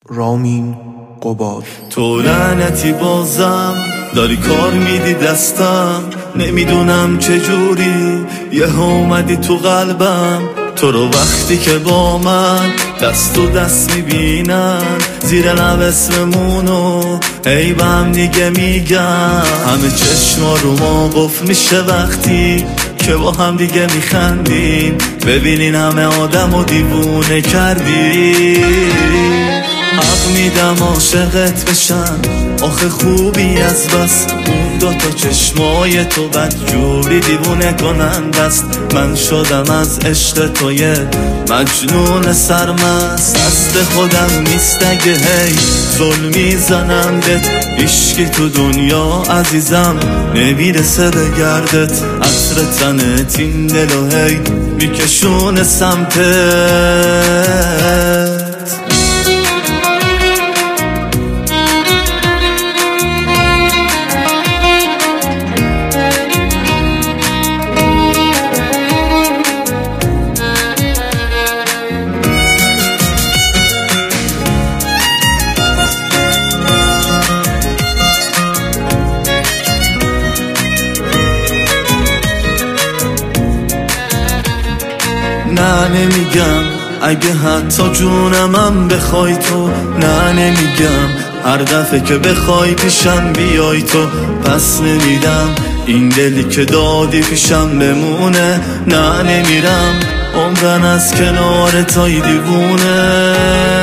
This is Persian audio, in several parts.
رامین قباد. تو لعنتی بازم داری کار میدی دستم، نمیدونم چجوری یه اومدی تو قلبم. تو رو وقتی که با من دست تو دست میبینن، زیر لب اسممونو ای به هم دیگه میگن. همه چشما رو ما قفل میشه وقتی که با هم دیگه میخندیم. ببینین همه آدمو دیوونه کردی. حق میدم عاشقت بشم، آخه خوبی از بس اون دوتا چشمای تو بدجوری دیوونه کنن دست. من شدم از عشق تو یه مجنون سرمست، دست خودم نیست اگه هی ظلم میزنم بهت. هیچکی تو دنیا عزیزم نمیرسه به گردت، عطر تنت این دلو هی میکشونه سمتت. نه نمیگم اگه حتی جونمم بخوای تو، نه نمیگم هر دفعه که بخوای پیشم بیای تو، پس نمیدم این دلی که دادی پیشم بمونه. نه نمیرم عمرن از کنار تای دیوونه.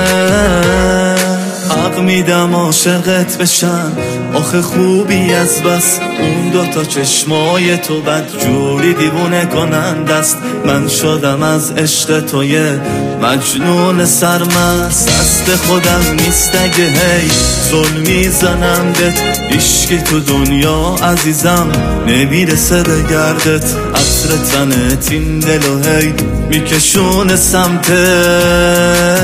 حق میدم عاشقت بشم، آخه خوبی از بس اون دوتا چشمای تو بدجوری دیوونه کنن دست. من شدم از عشق تو یه مجنون سرمست، دست خودم نیست اگه هی ظلم میزنم بهت. هیچکی تو دنیا عزیزم نمیرسه به گردت، عطر تنت این دلو هی میکشونه سمتت.